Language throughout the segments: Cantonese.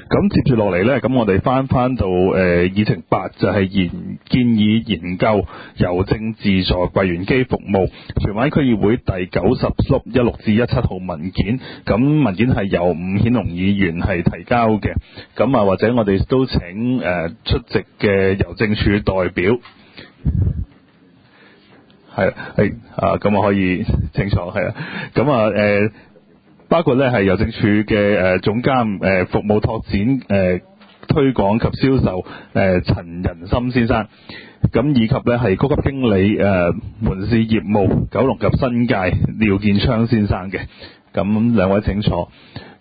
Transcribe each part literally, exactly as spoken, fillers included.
咁接住落嚟呢，咁我哋翻翻到誒、呃、議程八，就係研建議研究郵政自助櫃員機服務荃灣區議會第九十 slot 一六至一七號文件。咁文件係由伍顯龍議員係提交嘅。咁啊，或者我哋都請誒、呃、出席嘅郵政署代表，係係啊，咁我可以清楚係啊。咁啊誒。包括咧係郵政署嘅誒總監誒服務拓展誒推廣及銷售誒陳仁森先生，咁以及咧係高級經理誒門市業務九龍及新界廖建昌先生嘅。咁兩位請坐。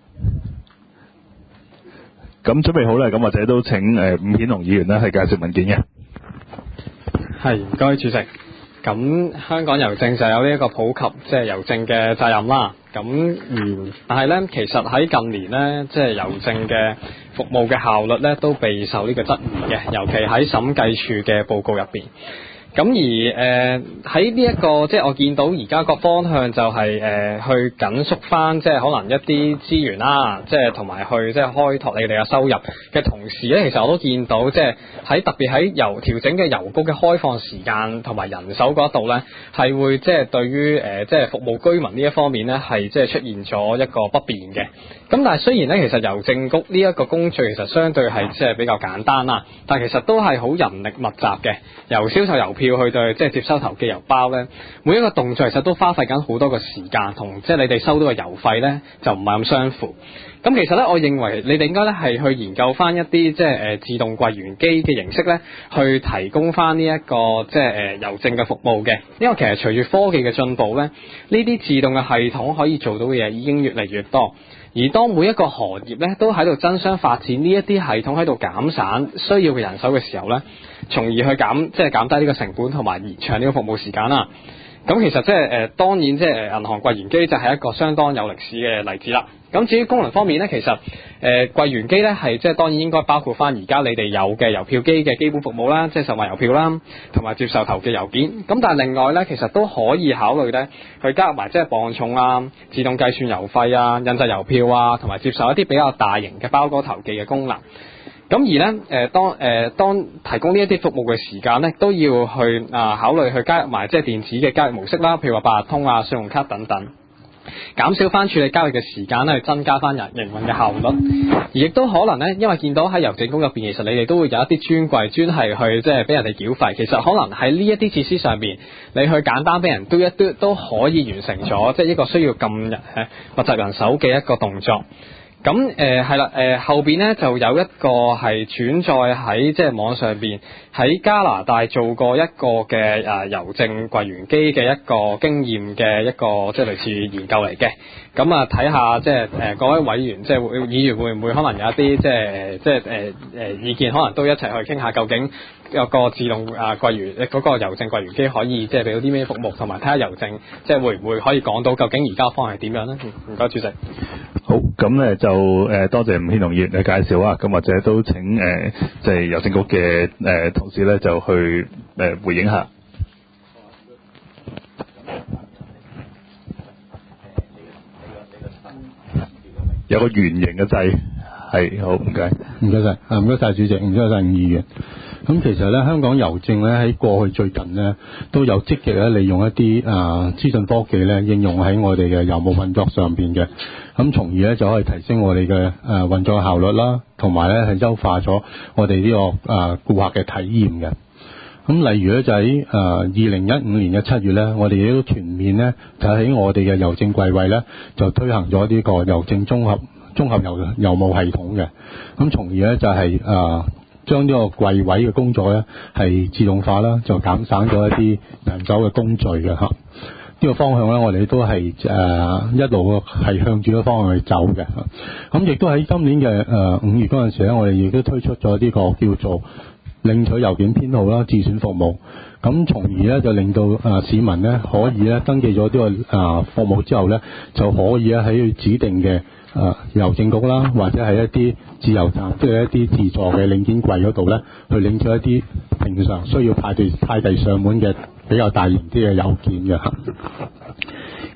咁準備好咧，咁或者都請誒伍顯龍議員咧係介紹文件嘅。 係，唔該主席。咁香港郵政就有呢一個普及即係郵政嘅責任啦。咁而但係咧，其實喺近年咧，即係郵政嘅服務嘅效率咧，都備受呢個質疑嘅，尤其喺審計署嘅報告入邊。咁而誒喺呢一個即係我見到而家個方向就係、是、誒、呃、去緊縮翻即係可能一啲資源啦，即係同埋去即係開拓你哋嘅收入嘅同時咧，其實我都見到即係喺特別喺郵調整嘅郵局嘅開放時間同埋人手嗰度咧，係會即係對於誒即係服務居民呢一方面咧係即係出現咗一個不便嘅。咁但係雖然咧，其實郵政局呢一個工序其實相對係即係比較簡單啦，但係其實都係好人力密集嘅，由銷售郵票去到即係接收投寄郵包咧，每一個動作其實都花費緊好多個時間，同即係你哋收到嘅郵費咧就唔係咁相符。咁其實咧，我認為你哋應該咧係去研究翻一啲即係誒自動櫃員機嘅形式咧，去提供翻呢一個即係誒郵政嘅服務嘅。因為其實隨住科技嘅進步咧，呢啲自動嘅系統可以做到嘅嘢已經越嚟越多。而當每一個行業咧都喺度爭相發展呢一啲系統喺度減散需要嘅人手嘅時候咧，從而去減即係減低呢個成本同埋延長呢個服務時間啦。咁其實即係誒當然即係誒銀行櫃員機就係一個相當有歷史嘅例子啦。咁至於功能方面咧，其實誒櫃員機咧係即係當然應該包括翻而家你哋有嘅郵票機嘅基本服務啦，即係售賣郵票啦，同埋接受投寄郵件。咁但係另外咧，其實都可以考慮咧去加入埋即係磅重啊、自動計算郵費啊、印製郵票啊，同埋接受一啲比較大型嘅包裹投寄嘅功能。咁而咧誒、呃、當誒、呃、當提供呢一啲服務嘅時間咧，都要去啊、呃、考慮去加入埋即係電子嘅交易模式啦，譬如話八達通啊、信用卡等等。減少翻處理交易嘅時間咧，去增加翻人營運嘅效率，而亦都可能咧，因為見到喺郵政局入邊，其實你哋都會有一啲專櫃專係去即係俾人哋繳費，其實可能喺呢一啲設施上邊，你去簡單俾人嘟一嘟都可以完成咗，即係一個需要咁人誒密集人手嘅一個動作。咁誒係啦，誒、呃、後邊咧就有一個係轉載喺即係網上邊喺加拿大做過一個嘅誒、呃、郵政櫃員機嘅一個經驗嘅一個即係類似研究嚟嘅。咁啊睇下即係誒各位委員即係會議員會唔會可能有一啲即係即係誒誒意見，可能都一齊去傾下究竟有個自動啊櫃員嗰個郵政櫃員機可以即係俾到啲咩服務，同埋睇下郵政即係會唔會可以講到究竟而家方案係點樣咧？唔該，主席。 好，咁咧就誒、呃、多謝伍顯龍議員嘅介紹啊，咁或者都請誒即係郵政局嘅誒、呃、同事咧就去誒、呃、回應下。有個圓形嘅掣，係好唔該， 唔該晒，啊唔該晒主席，唔該晒伍議員。咁其實咧，香港郵政咧喺過去最近咧都有積極咧利用一啲啊資訊科技咧應用喺我哋嘅郵務運作上邊嘅，咁從而咧就可以提升我哋嘅誒運作效率啦，同埋咧係優化咗我哋呢個啊顧客嘅體驗嘅。咁例如咧就喺誒二零一五年嘅七月咧，我哋亦都全面咧就喺我哋嘅郵政櫃位咧就推行咗呢個郵政綜合綜合郵郵務系統嘅，咁從而咧就係誒將呢個櫃位嘅工作咧係自動化啦，就減省咗一啲人手嘅工序嘅嚇。呢、這個方向咧，我哋都係誒、呃、一路係向住個方向去走嘅。咁亦都喺今年嘅誒五月嗰陣時咧，我哋亦都推出咗呢個叫做領取郵件編號啦，自選服務。咁從而咧就令到誒、呃、市民咧可以咧登記咗呢個誒、呃、服務之後咧，就可以咧喺指定嘅誒郵政局啦，或者係一啲自由站，即係一啲自助嘅領件櫃嗰度咧，去領取一啲平常需要派遞派遞上門嘅比較大型啲嘅郵件嘅。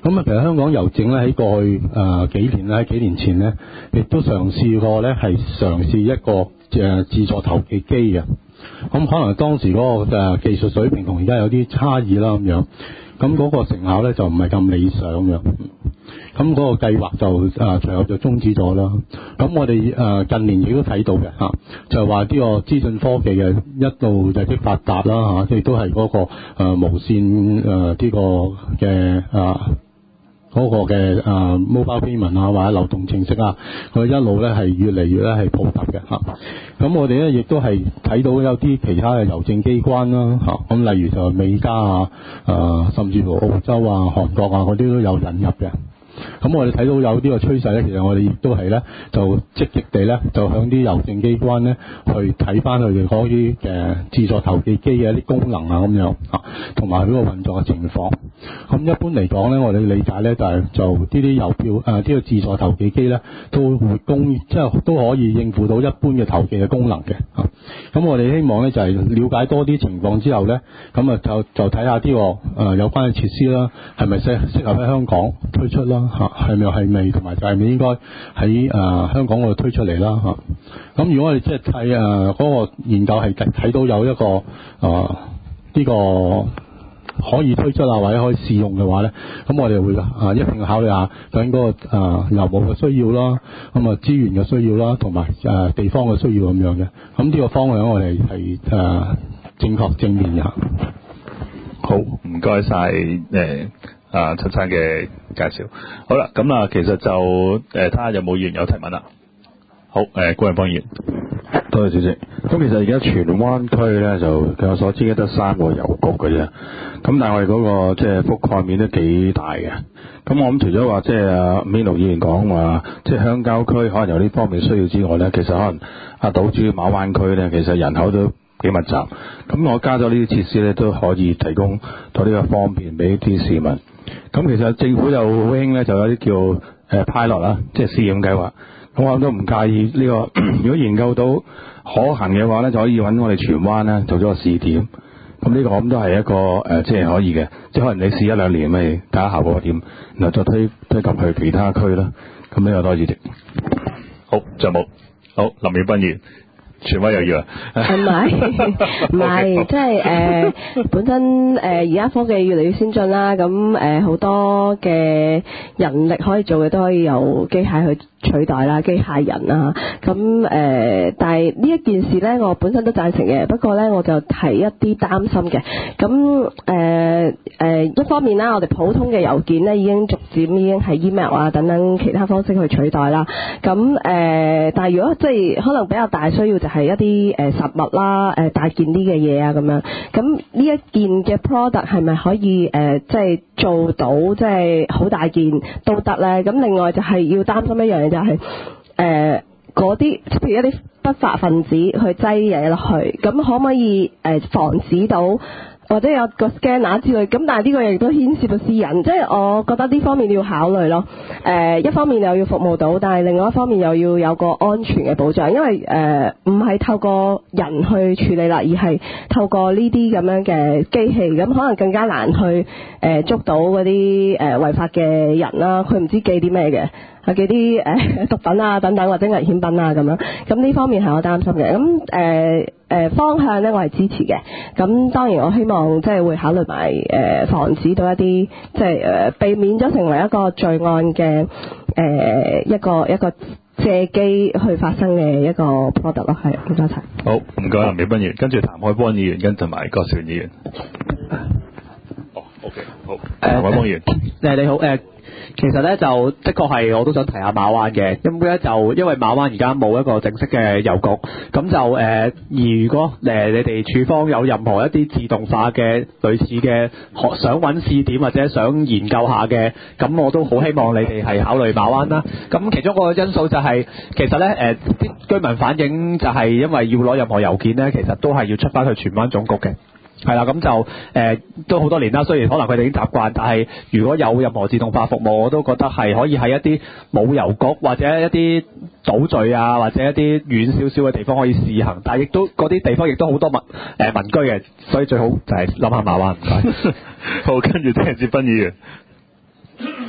咁啊，其實香港郵政咧喺過去誒、呃、幾年咧，喺幾年前咧，亦都嘗試過咧係嘗試一個誒、呃、自助投寄機嘅。咁可能當時嗰個誒技術水平同而家有啲差異啦咁樣，咁嗰個成效咧就唔係咁理想嘅。咁嗰個計劃就誒隨後就終止咗啦。咁我哋誒近年亦都睇到嘅嚇，就係話呢個資訊科技嘅一路日益發達啦嚇，亦都係嗰個誒無線誒呢個嘅誒嗰個嘅誒 mobile payment 啊或者流動程式啊，佢一路咧係越嚟越咧係普及嘅嚇。咁我哋咧亦都係睇到有啲其他嘅郵政機關啦嚇，咁例如就係美加啊誒，甚至乎澳洲啊、韓國啊嗰啲都有引入嘅。咁我哋睇到有呢個趨勢咧，其實我哋亦都係咧就積極地咧就向啲郵政機關咧去睇翻佢哋嗰啲嘅自助投寄機嘅一啲功能啊咁樣啊，同埋佢個運作嘅情況。咁一般嚟講咧，我哋理解咧就係、是、就呢啲郵票誒呢個自助投寄機咧都會供即係都可以應付到一般嘅投寄嘅功能嘅啊。咁我哋希望咧就係、是、了解多啲情況之後咧，咁啊就就睇下呢個誒有關嘅設施啦，係咪適適合喺香港推出啦？嚇係咪係咪同埋就係咪應該喺誒香港嗰度推出嚟啦嚇？咁如果我哋即係睇誒嗰個研究係睇到有一個誒呢、呃這個可以推出啊或者可以試用嘅話咧，咁我哋會啊、呃、一定要考慮下究竟嗰個誒郵務嘅需要啦，咁啊資源嘅需要啦，同埋誒地方嘅需要咁樣嘅。咁呢個方向我哋係誒正確正面嘅。 好，唔該晒誒啊陳生嘅介紹。好啦，咁啊其實就誒睇下有冇議員有提問啦。好，誒郭榮邦議員。 多謝主席。咁其實而家荃灣區咧就據我所知咧得三個郵局嘅啫。咁但係我哋嗰、那個即係覆蓋面都幾大嘅。咁我諗除咗話即係阿伍英龍議員講話，即係鄉郊區可能有呢方面需要之外咧，其實可能阿島主馬灣區咧，其實人口都幾密集。咁我加咗呢啲設施咧，都可以提供到呢個方便俾啲市民。咁其實政府就好興咧，就有啲叫誒 pilot 啦，即係試驗計劃。咁我都唔介意呢、這個，如果研究到可行嘅話咧，就可以揾我哋荃灣咧做咗個試點。咁呢個我諗都係一個誒、呃，即係可以嘅，即係可能你試一兩年咪睇下效果點，然後再推推及去其他區啦。咁呢個多謝主席。 好，仲有冇？好，林妙彬議員。荃灣又要啊？ 唔係唔係，即係誒本身誒而家科技越嚟越先進啦，咁誒好多嘅人力可以做嘅都可以由機械去取代啦，機械人啊，咁誒、呃，但係呢一件事咧，我本身都贊成嘅，不過咧我就提一啲擔心嘅，咁誒誒一方面啦，我哋普通嘅郵件咧已經逐漸已經係 email 啊等等其他方式去取代啦，咁誒、呃，但係如果即係可能比較大需要就係一啲誒實物啦，誒大件啲嘅嘢啊咁樣，咁呢一件嘅 product 係咪可以誒即係做到即係好大件都得咧？咁另外就係要擔心一樣嘢就係誒嗰啲譬如一啲不法分子去擠嘢落去，咁可唔可以誒防止到？或者有個 scanner 之類，咁但係呢個亦都牽涉到私隱，即係我覺得呢方面要考慮咯。誒、呃，一方面又要服務到，但係另外一方面又要有個安全嘅保障，因為誒唔係透過人去處理啦，而係透過呢啲咁樣嘅機器，咁可能更加難去誒、呃、捉到嗰啲誒違法嘅人啦。佢唔知寄啲咩嘅。係幾啲誒毒品啊等等或者危險品啊咁樣，咁呢方面係我擔心嘅。咁誒誒方向咧我係支持嘅。咁當然我希望即係會考慮埋誒、呃、防止到一啲即係誒、呃、避免咗成為一個罪案嘅誒、呃、一個一個借機去發生嘅一個 product 咯。係唔該晒。 好，唔該林妙彬議員，跟住譚凱邦議員跟同埋郭兆元議員。哦 ，OK， 好，譚凱邦議員。 誒你好誒。呃其實咧就的確係我都想提下馬灣嘅，咁咧就因為馬灣而家冇一個正式嘅郵局，咁就誒、呃、而如果誒、呃、你哋處方有任何一啲自動化嘅類似嘅學想揾試點或者想研究下嘅，咁我都好希望你哋係考慮馬灣啦。咁其中一個因素就係、是、其實咧誒啲居民反映就係因為要攞任何郵件咧，其實都係要出翻去荃灣總局嘅。係啦，咁就誒、呃、都好多年啦。雖然可能佢哋已經習慣，但係如果有任何自動化服務，我都覺得係可以喺一啲冇郵局或者一啲島嶼啊，或者一啲遠少少嘅地方可以試行。但係亦都嗰啲地方亦都好多民誒、呃、民居嘅，所以最好就係諗下馬灣。唔該。 好，跟住鄭志斌議員。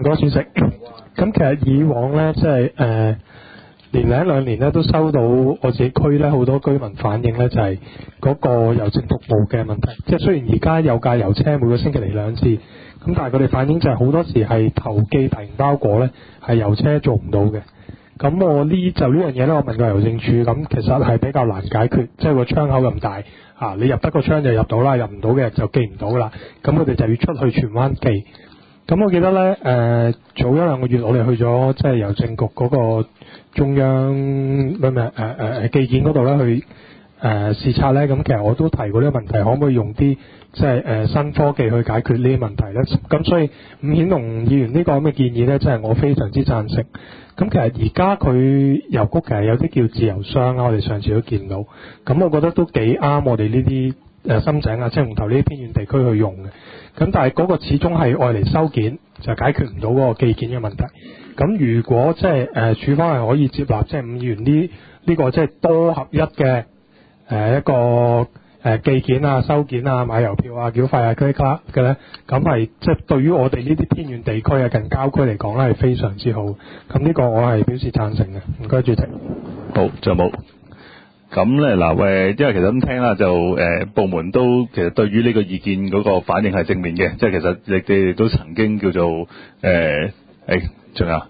該主席。咁其實以往咧，即係誒年零兩年咧，都收到我自己區咧好多居民反映咧，就係、是、嗰個郵政服務嘅問題。即係雖然而家有架郵車每個星期嚟兩次，咁但係佢哋反映就係好多時係投寄大型包裹咧，係郵車做唔到嘅。咁我呢就呢樣嘢咧，我問過郵政處，咁其實係比較難解決，即係個窗口咁大啊，你入得個窗就入到啦，入唔到嘅就寄唔到啦。咁佢哋就要出去荃灣寄。咁我記得咧，誒、呃、早一兩個月我哋去咗即係郵政局嗰個中央咩咩誒誒誒寄件嗰度咧去誒、呃、視察咧，咁其實我都提過呢個問題，可唔可以用啲即係誒新科技去解決呢啲問題咧？咁所以伍顯龍議員呢個咁嘅建議咧，真係我非常之贊成。咁其實而家佢郵局其實有啲叫自由箱啦，我哋上次都見到，咁我覺得都幾啱我哋呢啲誒深井啊、青龍頭呢啲偏遠地區去用嘅。咁但係嗰個始終係愛嚟收件，就解決唔到嗰個寄件嘅問題。咁如果即係誒處方係可以接納即係伍議員呢呢個即係多合一嘅誒、呃、一個誒、呃、寄件啊、收件啊、買郵票啊、繳費啊嗰啲卡嘅咧，咁係即係對於我哋呢啲偏遠地區啊、近郊區嚟講咧係非常之好。咁呢個我係表示贊成嘅。唔該主席。 好，仲有冇？咁咧嗱，誒，因為其實咁聽啦，就誒、呃、部門都其實對於呢個意見嗰個反應係正面嘅，即係其實你哋都曾經叫做誒誒，仲、呃、有，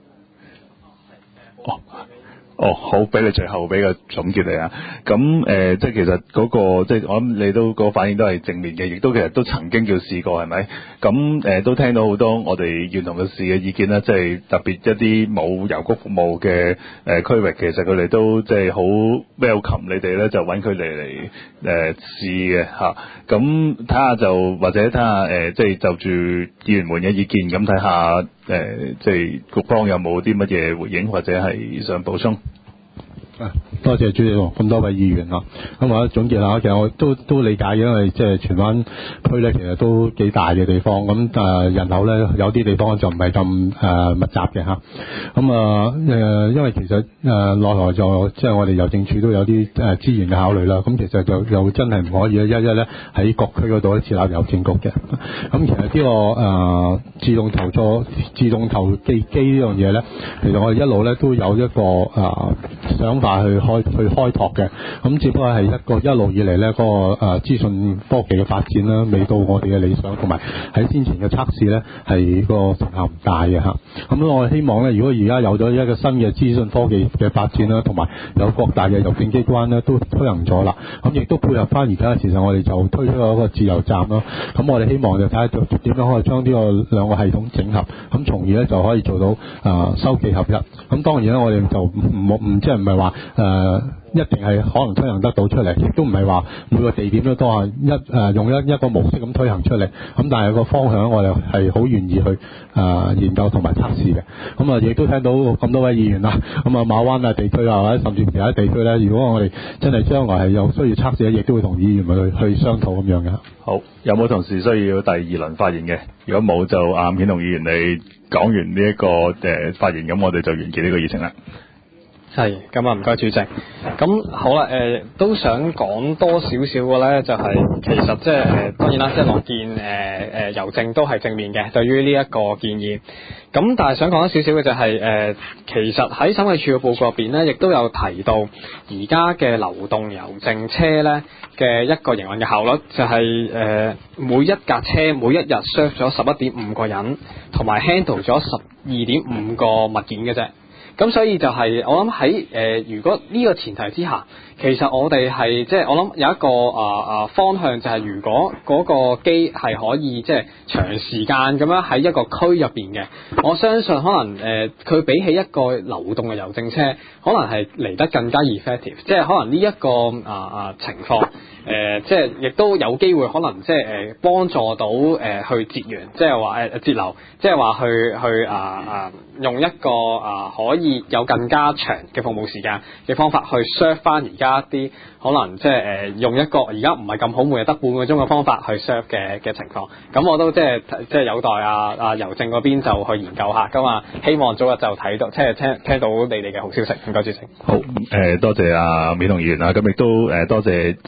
哦。哦，好，俾你最後俾個總結你啊。咁誒、呃，即係其實嗰、那個，即係我諗你都、那個反應都係正面嘅，亦都其實都曾經叫試過係咪？咁誒、呃、都聽到好多我哋縣同嘅市嘅意見啦，即係特別一啲冇郵局服務嘅誒、呃、區域，其實佢哋都即係好 welcome 你哋咧，就揾佢哋嚟誒試嘅嚇。咁睇下就或者睇下誒，即係就住議員們嘅意見，咁睇下誒，即係局方有冇啲乜嘢回應或者係想補充。 多謝主席咁多位議員啊！咁我總結下，其實我都都理解嘅，因為即係荃灣區咧，其實都幾大嘅地方，咁誒人口咧有啲地方就唔係咁誒密集嘅嚇。咁啊誒，因為其實誒落來就即係我哋郵政處都有啲誒資源嘅考慮啦。咁其實就又真係唔可以一一咧喺各區嗰度設立郵政局嘅。咁其實呢個誒自動投錯、自動投寄機呢樣嘢咧，其實我哋一路咧都有一個誒想法去開去開拓嘅，咁只不過係一個一路以嚟咧嗰個誒資訊科技嘅發展啦，未到我哋嘅理想，同埋喺先前嘅測試咧係個成效唔大嘅嚇。咁我希望咧，如果而家有咗一個新嘅資訊科技嘅發展啦，同埋有各大嘅郵政機關咧都推行咗啦，咁亦都配合翻而家嘅時候，我哋就推出咗一個自由站咯。咁我哋希望就睇下點樣可以將呢個兩個系統整合，咁從而咧就可以做到誒、呃、收寄合一。咁當然咧，我哋就唔唔唔即係唔係話誒一定係可能推行得到出嚟，亦都唔係話每個地點都多係一誒、呃、用一一個模式咁推行出嚟。咁但係個方向我哋係好願意去誒、呃、研究同埋測試嘅。咁啊亦都聽到咁多位議員啦，咁啊馬灣啊地區啊或者甚至其他地區咧，如果我哋真係將來係有需要測試咧，亦都會同議員去去商討咁樣嘅。 好，有冇同事需要第二輪發言嘅？如果冇就阿伍顯龍議員你講完呢、這、一個誒、呃、發言，咁我哋就完結呢個議程啦。 係，咁啊唔該主席。咁好啦，誒、呃、都想講多少少嘅咧，就係、是、其實即係誒當然啦，即係樂見誒誒郵政都係正面嘅，對於呢一個建議。咁但係想講多少少嘅就係、是、誒、呃，其實喺審計署嘅報告入邊咧，亦都有提到而家嘅流動郵政車咧嘅一個營運嘅效率，就係、是、誒、呃、每一架車每一日 serve 咗十一點五個人，同埋 handle 咗十二點五個物件嘅啫。咁所以就係、是、我諗喺誒，如果呢個前提之下，其實我哋係即係我諗有一個啊啊、呃、方向，就係如果嗰個機係可以即係長時間咁樣喺一個區入邊嘅，我相信可能誒佢、呃、比起一個流動嘅郵政車，可能係嚟得更加 effective， 即係可能呢、這、一個啊啊、呃、情況。誒、呃，即係亦都有機會可能即係誒幫助到誒、呃、去節源，即係話誒節流，即係話去去啊啊用一個啊可以有更加長嘅服務時間嘅方法去 serve 翻而家一啲可能即係誒、呃、用一個而家唔係咁好，每日得半個鐘嘅方法去 serve 嘅嘅情況。咁我都即係即係有待啊啊郵政嗰邊就去研究下㗎嘛，希望早日就睇到即係聽聽到你哋嘅好消息。唔該主席。 好誒、呃，多謝啊伍顯龍議員啊，咁亦都誒多謝即係郵政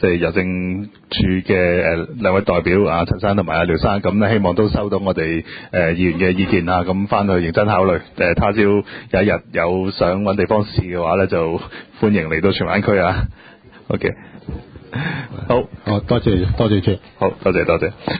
政處嘅誒兩位代表啊陳生同埋阿廖生，咁咧希望都收到我哋誒、呃、議員嘅意見啊，咁翻去認真考慮。誒、呃，他朝有一日有想揾地方試嘅話咧，就歡迎嚟到荃灣區啊。OK， 好， 好多謝多謝主席， 好多謝多謝。